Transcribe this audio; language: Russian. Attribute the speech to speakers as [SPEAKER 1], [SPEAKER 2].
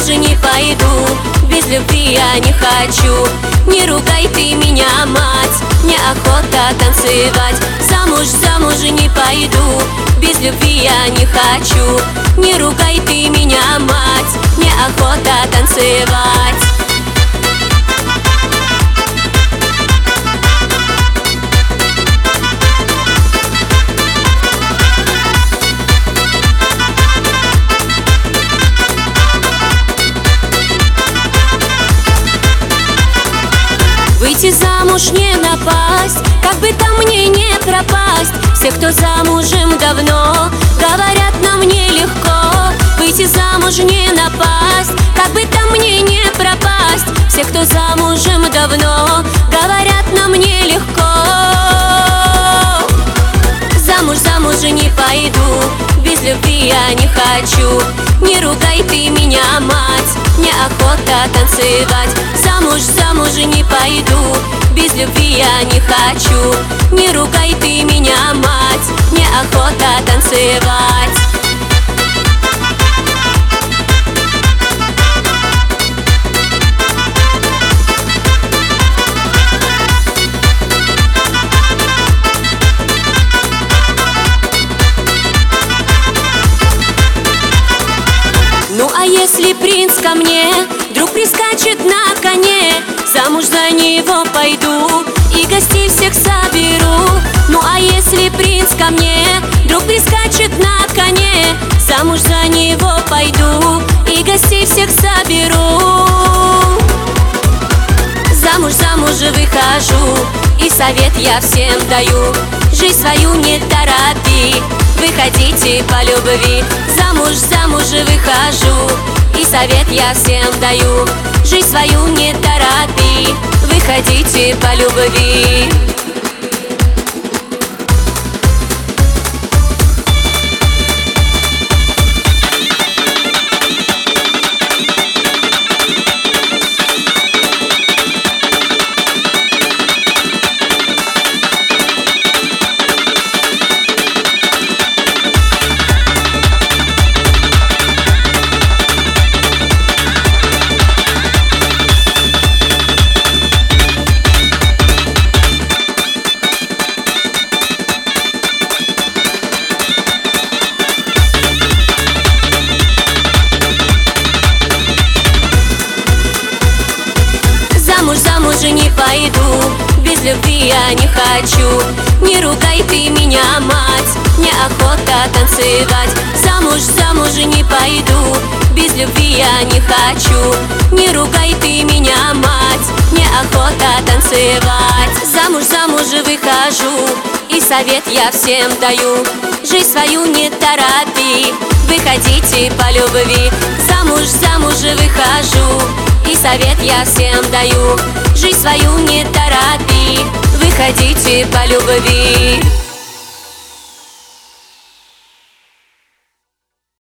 [SPEAKER 1] не пойду, без любви я не хочу. Не ругай ты меня, мать, мне охота танцевать. Замуж не пойду, без любви я не хочу. Не ругай ты меня, мать, мне охота танцевать. Выйти замуж не напасть, как бы там мне не пропасть. Все, кто замужем давно, говорят, нам нелегко. Выйти замуж не напасть, как бы там мне не пропасть. Все, кто замужем давно, говорят, нам нелегко. Замуж не пойду, без любви я не хочу. Не ругай ты меня, мать, мне охота танцевать. Замуж не пойду, без любви я не хочу. Не ругай ты меня, мать, мне охота танцевать. Ну а если принц ко мне вдруг прискачет на коне, замуж за него пойду и гостей всех соберу. Ну а если принц ко мне вдруг прискачет на коне, замуж за него пойду и гостей всех соберу. Замуж выхожу, и совет я всем даю: жизнь свою не торопи, выходите по любви. Замуж выхожу, и совет я всем даю: жизнь свою не торопи, выходите по любви. Замуж не пойду, без любви я не хочу. Не ругай ты меня, мать, мне охота танцевать. Замуж не пойду, без любви я не хочу. Не ругай ты меня, мать, мне охота танцевать. Замуж выхожу, и совет я всем даю: жизнь свою не торопи, выходите по любви. Замуж выхожу, и совет я всем даю: жизнь свою не торопи, выходите по любви.